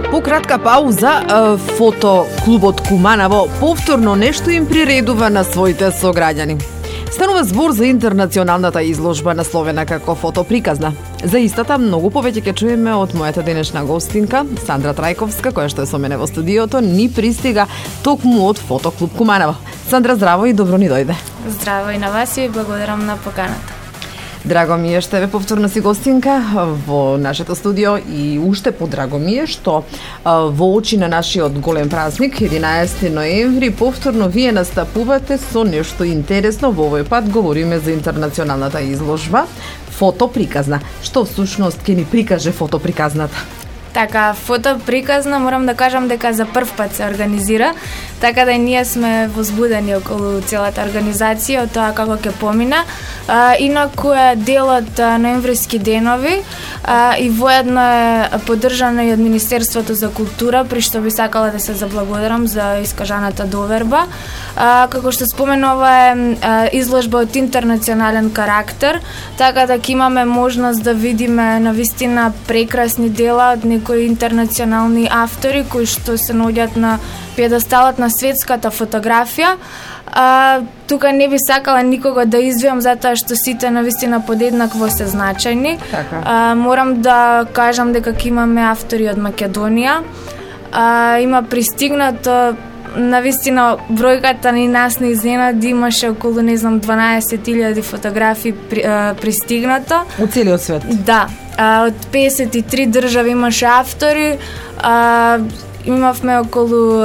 По кратка пауза, фотоклубот Куманово повторно нешто им приредува на своите сограѓани. Станува збор за интернационалната изложба насловена како фотоприказна. За истата многу повеќе ќе чуеме од мојата денешна гостинка, Сандра Трајковска, која што е со мене во студиото, ни пристига токму од Фотоклуб Куманово. Сандра, здраво и добро ни дојде. Здраво и на вас и благодарам на поканата. Драго ми е што еве повторно си гостинка во нашето студио и уште подраго ми е што во очи на нашиот голем празник 11 ноември повторно вие настапувате со нешто интересно. Во овој пат говориме за интернационалната изложба фотоприказна. Што всушност ќе ни прикаже фотоприказната? Така, фотоприказна морам да кажам дека за прв пат се организира, така да и ние сме возбудени околу целата организација од тоа како ќе помина. Инаку е дел од ноемвриски денови и воедно е поддржано и од Министерството за култура, при што би сакала да се заблагодарам за искажаната доверба. Како што споменува е изложба од интернационален карактер, така да ќе имаме можност да видиме навистина прекрасни дела од некои интернационални автори кои што се наоѓаат на пиедесталот на светската фотографија. Тука не би сакала никого да извиам затоа што сите навистина подеднакво се значајни. Морам да кажам дека ќе имаме автори од Македонија. Има пристигнато навистина бројката ни нас не изненади, имаше околу 12.000 фотографии пристигнато. Од целиот свет? Да. Од 53 држави имаше автори. Имавме околу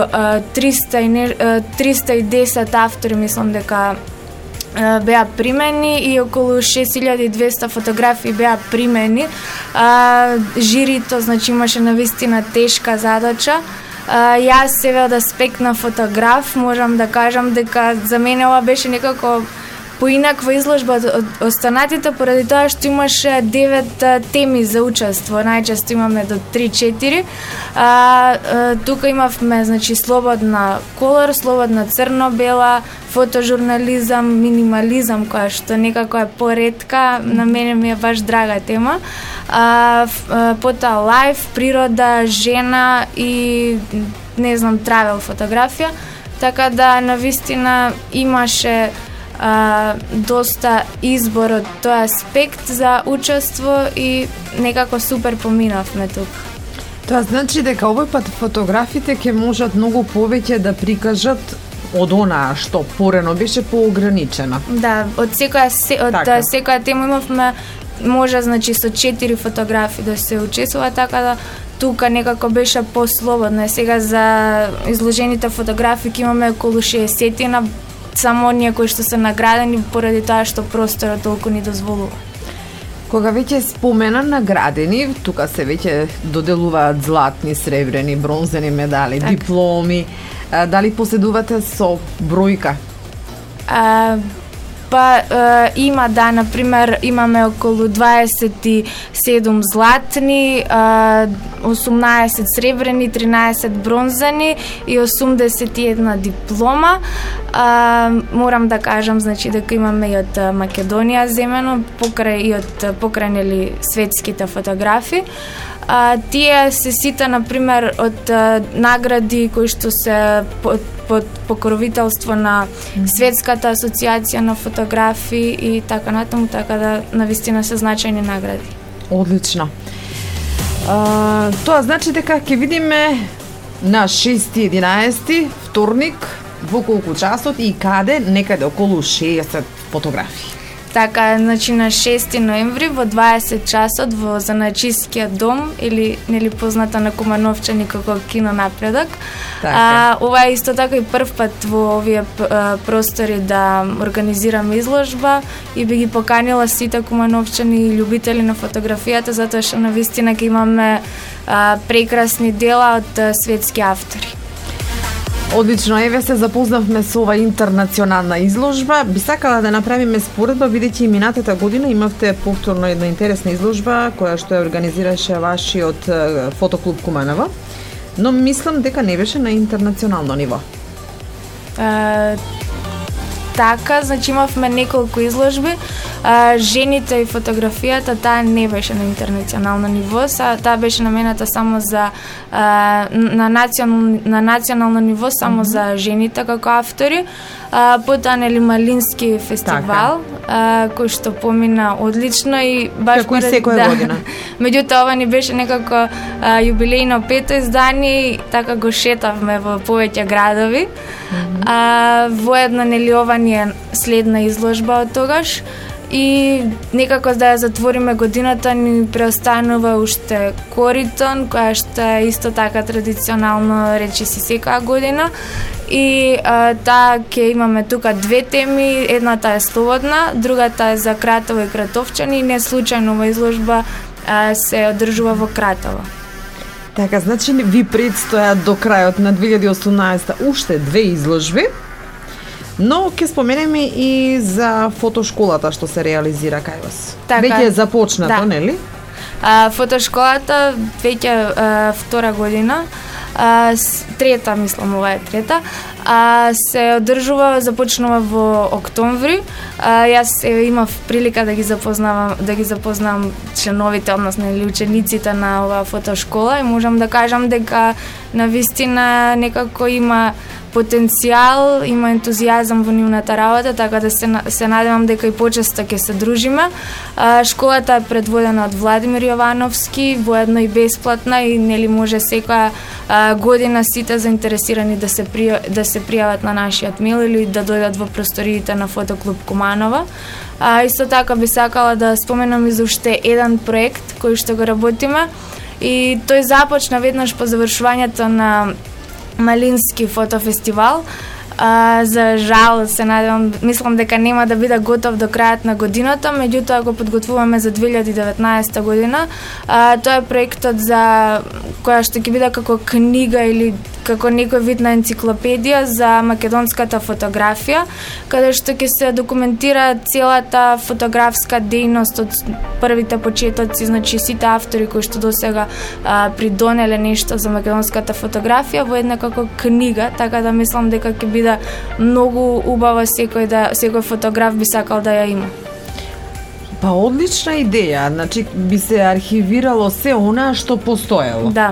310 автори, мислам дека беа примени и околу 6200 фотографии беа примени. Жирито, значи, имаше навистина тешка задача. Јас себе од аспект на фотограф можам да кажам дека за мене ова беше некако поинаква изложба од останатите, поради тоа што имаше 9 теми за учество, најчесто имаме до 3-4. Тука имавме, значи, слободна колор, слободна црно-бела, фотожурнализам, минимализам, која што некако е поретка, на мене ми е баш драга тема. Потоа лайф, природа, жена и, не знам, травел фотографија, така да навистина имаше доста избор од тој аспект за учество и некако супер поминавме тука. Тоа значи дека овој пат фотографите ќе можат многу повеќе да прикажат од онаа што порано беше поограничена. Да, од секоја тема имавме, може, значи, со 4 фотографии да се учесува, така да тука некако беше послободно. Сега за изложените фотографии имаме околу 60 само оние кои што се наградени поради тоа што просторот толку ни дозволува. Кога веќе спомена наградени, тука се веќе доделуваат златни, сребрени, бронзени медали, так, дипломи. Дали поседувате со бројка? Има, да, например, имаме околу 27 златни, 18 сребрени, 13 бронзани и 81 диплома. Морам да кажам, значи, дека имаме и од Македонија земено, покрај светските фотографии. Тие се сите, например, од награди кои што се под покровителство на Светската асоциација на фотографии и така натаму, така да навистина се значајни награди. Одлично. Тоа значи дека ќе видиме на 6.11. вторник во колку часот и каде? Некаде околу 60 фотографии. Така, значи на 6 ноември во 20 часот во Занајчискиот дом или нели позната на Кумановчани како кино Напредок. Ова е исто така и прв пат во овие простори да организираме изложба и би ги поканила сите Кумановчани и љубители на фотографијата, затоа што навистина ќе имаме прекрасни дела од светски автори. Одлично, еве се запознавме со ова интернационална изложба. Би сакала да направиме споредба, бидејќи и минатата година имавте повторно една интересна изложба која што ја организираше вашиот Фотоклуб Куманово, но мислам дека не беше на интернационално ниво. Така, значи имавме неколку изложби. жените и фотографијата, таа не беше на интернационално ниво, таа беше намената само за на национално ниво само за жените како автори. Потоа нели Малински фестивал, кој што помина одлично и баш како и секоја година. Меѓутоа ова ни беше некако јубилејно 5-то издание, така го шетавме во повеќе градови. Воедно нели ова ни е следна изложба од тогаш и некако да ја затвориме годината ни преостанува уште Коритон, која што е исто така традиционално речиси секоја година. И таа ќе имаме тука две теми, едната е слободна, другата е за Кратово и Кратовчани и не случајно ова изложба се одржува во Кратово. Така, значи ви предстојат до крајот на 2018 уште две изложби, но ќе споменеме и за фотошколата што се реализира кај вас. Така, веќе е започнато, да. Нели? Фотошколата веќе втора година, трета, мислам, ова е трета, се одржува, започнува во октомври. Јас имав прилика да ги запознам членовите, односно или учениците на оваа фотошкола и можам да кажам дека навистина некако има потенцијал, има ентузијазам во нивната работа, така да се надевам дека и почесто ќе се дружиме. Школата е предводена од Владимир Јовановски, воедно и бесплатна и нели може секоја година сите заинтересирани да се пријават на нашиот мејл или да дојдат во просториите на Фотоклуб Куманова. Исто така би сакала да споменам и за уште еден проект кој што го работиме и тој започна веднаш по завршувањето на Малински фотофестивал. За жал се надевам, мислам дека нема да биде готов до крајот на годината, меѓутоа го подготвуваме за 2019 година. Тоа е проектот за која што ќе биде како книга или како некој вид на енциклопедија за македонската фотографија, каде што ќе се документира целата фотографска дејност од првите почетоци, значи сите автори кои што досега придонеле нешто за македонската фотографија во една како книга, така да мислам дека ќе биде многу убаво секој фотограф би сакал да ја има. Па одлична идеја, значи би се архивирало се она што постоело. Да.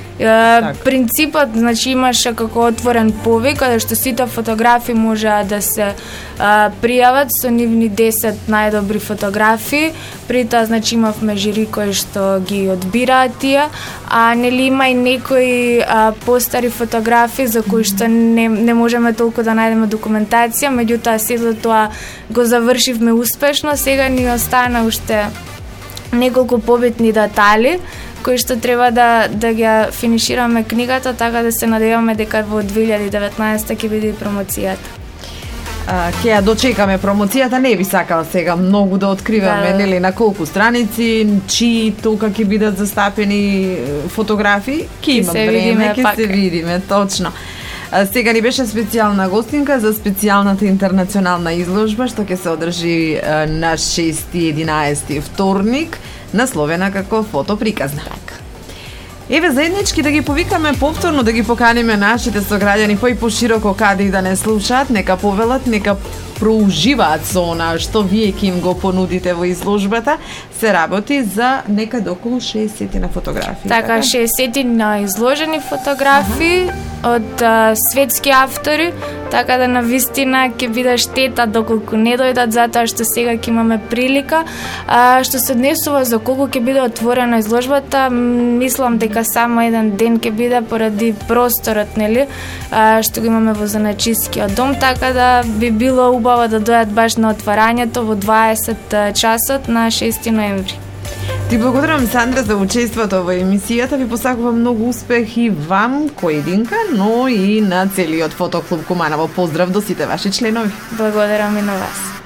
Принципот, значи имаше како отворен повик, каде што сите фотографи можеа да се пријават со нивни 10 најдобри фотографии. При тоа, значи, имавме жири кои што ги одбираат тие, нели има и некои постари фотографии за кои што не можеме толку да најдеме документација, меѓутоа сето тоа го завршивме успешно. Сега ни остана уште неколку побитни детали кои што треба да ги финишираме книгата, така да се надеваме дека во 2019 ќе биде и промоцијата. Ќе ја дочекаме промоцијата, не би сакала сега многу да откриваме, нели, на колку страници, чии тука ќе бидат застапени фотографии, ќе имаме време, ќе се видиме, точно. Сега ни беше специјална гостинка за специјалната интернационална изложба што ќе се одржи на 6-11 вторник, насловена како фотоприказна. Еве заеднички да ги повикаме повторно, да ги поканиме нашите сограѓани пои пошироко каде и да не слушаат, нека повелат, нека проуживаат со она што вие ќе им го понудите во изложбата. Се работи за некаде околу 60 на фотографии. Така, 60 на изложени фотографии од светски автори, така да навистина ќе биде штета доколку не дојдат, затоа што сега ќе имаме прилика. Што се однесува за колку ќе биде отворена изложбата, мислам дека само еден ден ќе биде поради просторот, нели, што го имаме во Занајчискиот дом, така да би било убаво да дојдат баш на отварањето во 20 часот на 6 ноември. Ти благодарам, Сандра, за учеството во емисијата. Ви посакувам многу успех и вам, којдинка, но и на целиот Фотоклуб Куманово. Поздрав до сите ваши членови. Благодарам и на вас.